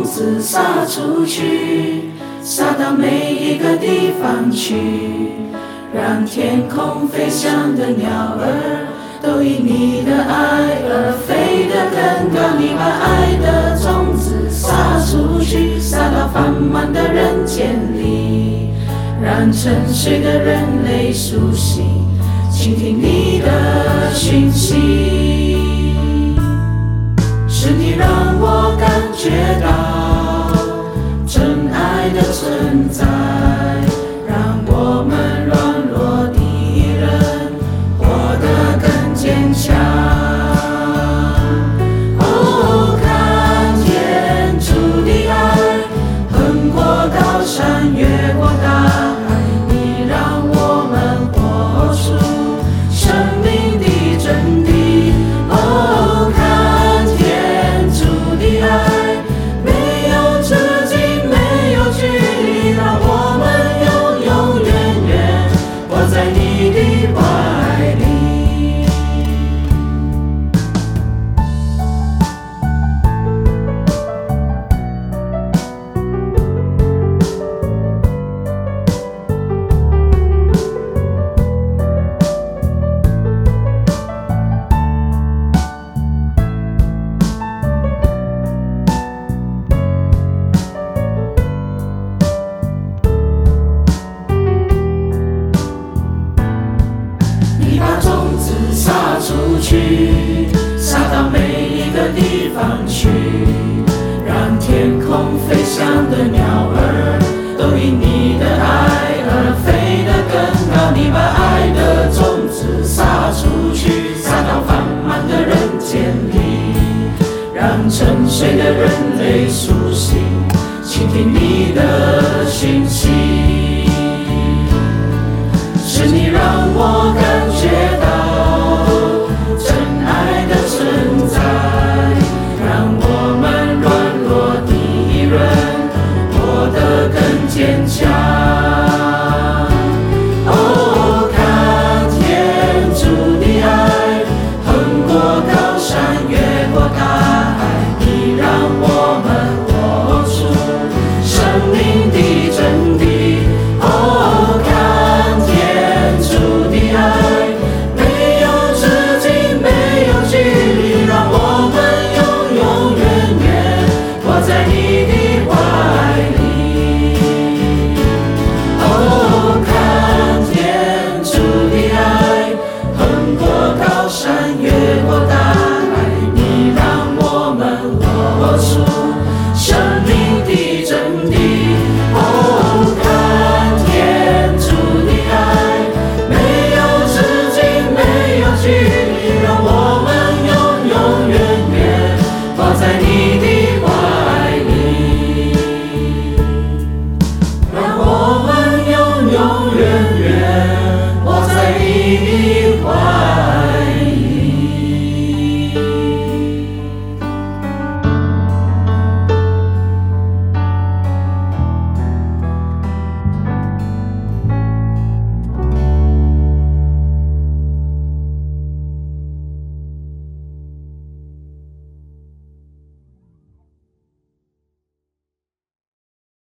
种子撒出去，撒到每一个地方去，让天空飞翔的鸟儿都因你的爱而飞得更高。你把爱的种子撒出去，撒到繁忙的人间里，让沉睡的人类苏醒，倾听你的讯息。是你让我感觉到真爱的存在，让我们软弱的人活得更坚强。哦，看见主的爱横过高山，越过大海，你让我们活出生命的真谛。哦，看见主的爱没有止境，没有距离，让我们永永远远活在你的怀里。你把种子撒出去，撒到每一个地方去，让天空飞翔的鸟儿都因你的爱而飞得更高。你把爱的种子撒出去，撒到繁忙的人间里，让沉睡的人类苏醒，倾听你